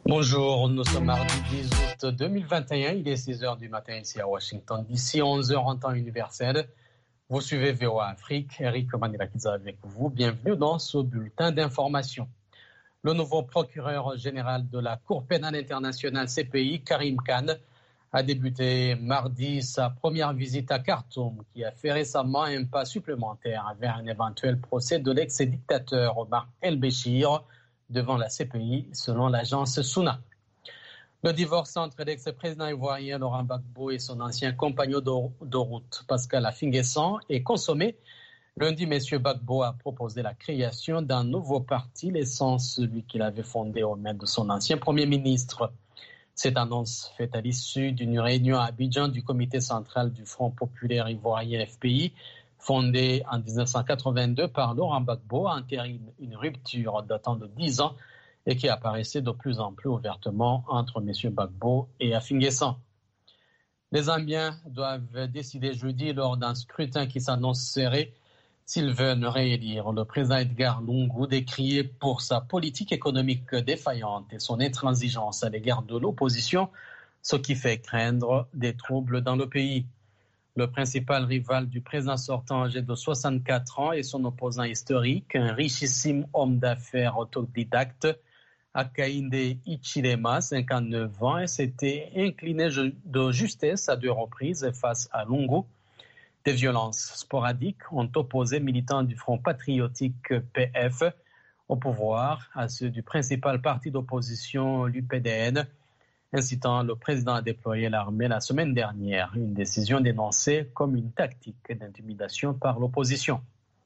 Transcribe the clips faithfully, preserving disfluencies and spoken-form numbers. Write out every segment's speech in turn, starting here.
Bonjour, nous sommes mardi dix août deux mille vingt et un, il est six heures du matin ici à Washington, d'ici onze heures en temps universel. Vous suivez V O A Afrique, Eric Manirakiza avec vous. Bienvenue dans ce bulletin d'information. Le nouveau procureur général de la Cour pénale internationale C P I, Karim Khan, a débuté mardi sa première visite à Khartoum, qui a fait récemment un pas supplémentaire vers un éventuel procès de l'ex-dictateur Omar El-Béchir devant la C P I, selon l'agence Souna. Le divorce entre l'ex-président ivoirien Laurent Gbagbo et son ancien compagnon de route Pascal Affi-N'Guessan est consommé. Lundi, M. Gbagbo a proposé la création d'un nouveau parti, laissant celui qu'il avait fondé aux mains de son ancien Premier ministre. Cette annonce faite à l'issue d'une réunion à Abidjan du comité central du Front populaire ivoirien F P I, fondé en dix-neuf cent quatre-vingt-deux par Laurent Gbagbo, entérine une rupture datant de dix ans et qui apparaissait de plus en plus ouvertement entre M. Gbagbo et Affi-N'Guessan. Les Zambiens doivent décider jeudi lors d'un scrutin qui s'annonce serré s'ils veulent réélire le président Edgar Lungu, décrié pour sa politique économique défaillante et son intransigeance à l'égard de l'opposition, ce qui fait craindre des troubles dans le pays. Le principal rival du président sortant âgé de soixante-quatre ans et son opposant historique, un richissime homme d'affaires autodidacte, Hakainde Hichilema, cinquante-neuf ans, s'était incliné de justesse à deux reprises face à Lungu. Des violences sporadiques ont opposé militants du Front patriotique P F au pouvoir à ceux du principal parti d'opposition, l'U P D N, incitant le président à déployer l'armée la semaine dernière, une décision dénoncée comme une tactique d'intimidation par l'opposition.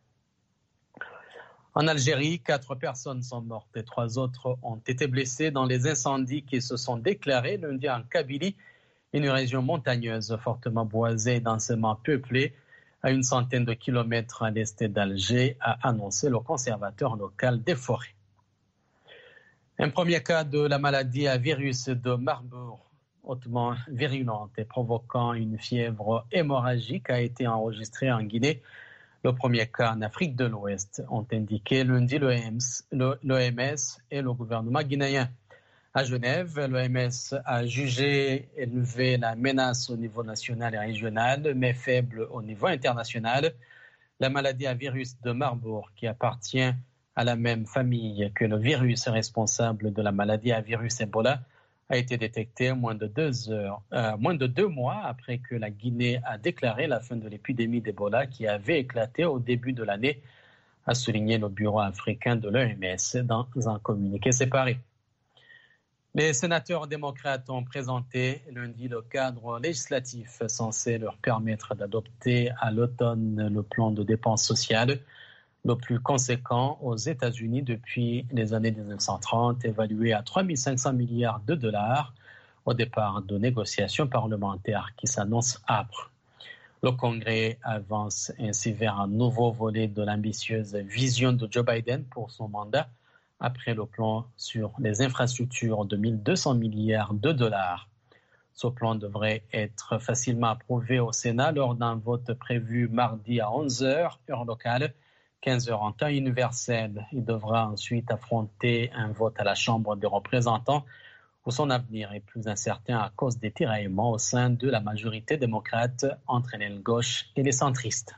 En Algérie, quatre personnes sont mortes et trois autres ont été blessées dans les incendies qui se sont déclarés lundi en Kabylie, une région montagneuse fortement boisée et densément peuplée, à une centaine de kilomètres à l'est d'Alger, a annoncé le conservateur local des forêts. Un premier cas de la maladie à virus de Marburg, hautement virulente et provoquant une fièvre hémorragique, a été enregistré en Guinée. Le premier cas en Afrique de l'Ouest, ont indiqué lundi l'O M S et le gouvernement guinéen. À Genève, l'O M S a jugé élever la menace au niveau national et régional, mais faible au niveau international. La maladie à virus de Marburg, qui appartient à la même famille que le virus responsable de la maladie à virus Ebola, a été détectée moins de deux heures, euh, moins de deux mois après que la Guinée a déclaré la fin de l'épidémie d'Ebola qui avait éclaté au début de l'année, a souligné le Bureau africain de l'O M S dans un communiqué séparé. Les sénateurs démocrates ont présenté lundi le cadre législatif censé leur permettre d'adopter à l'automne le plan de dépenses sociales, le plus conséquent aux États-Unis depuis les années dix-neuf cent trente, évalué à trois mille cinq cents milliards de dollars au départ de négociations parlementaires qui s'annoncent âpres. Le Congrès avance ainsi vers un nouveau volet de l'ambitieuse vision de Joe Biden pour son mandat, après le plan sur les infrastructures de mille deux cents milliards de dollars. Ce plan devrait être facilement approuvé au Sénat lors d'un vote prévu mardi à onze heures, heure locale, quinze heures en temps universel. Il devra ensuite affronter un vote à la Chambre des représentants où son avenir est plus incertain à cause des tiraillements au sein de la majorité démocrate entre l'aile gauche et les centristes.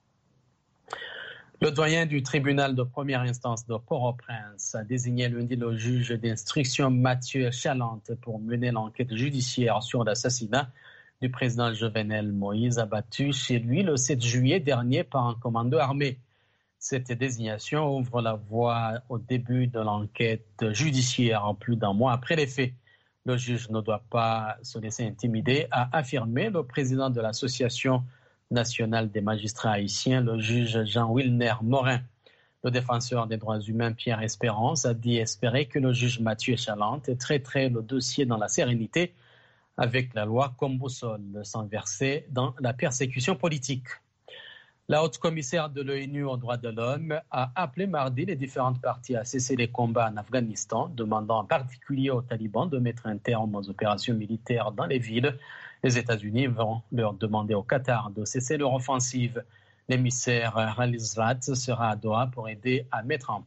Le doyen du tribunal de première instance de Port-au-Prince a désigné lundi le juge d'instruction Mathieu Chalante pour mener l'enquête judiciaire sur l'assassinat du président Jovenel Moïse abattu chez lui le sept juillet dernier par un commando armé. Cette désignation ouvre la voie au début de l'enquête judiciaire plus d'un mois après les faits. Le juge ne doit pas se laisser intimider, a affirmé le président de l'association national des magistrats haïtiens, le juge Jean-Wilner Morin. Le défenseur des droits humains Pierre Espérance a dit espérer que le juge Mathieu Chalante traiterait le dossier dans la sérénité avec la loi comme boussole, sans verser dans la persécution politique. La haute commissaire de l'ONU aux droits de l'homme a appelé mardi les différentes parties à cesser les combats en Afghanistan, demandant en particulier aux talibans de mettre un terme aux opérations militaires dans les villes. Les États-Unis vont leur demander au Qatar de cesser leur offensive. L'émissaire Khalil Zrat sera à Doha pour aider à mettre en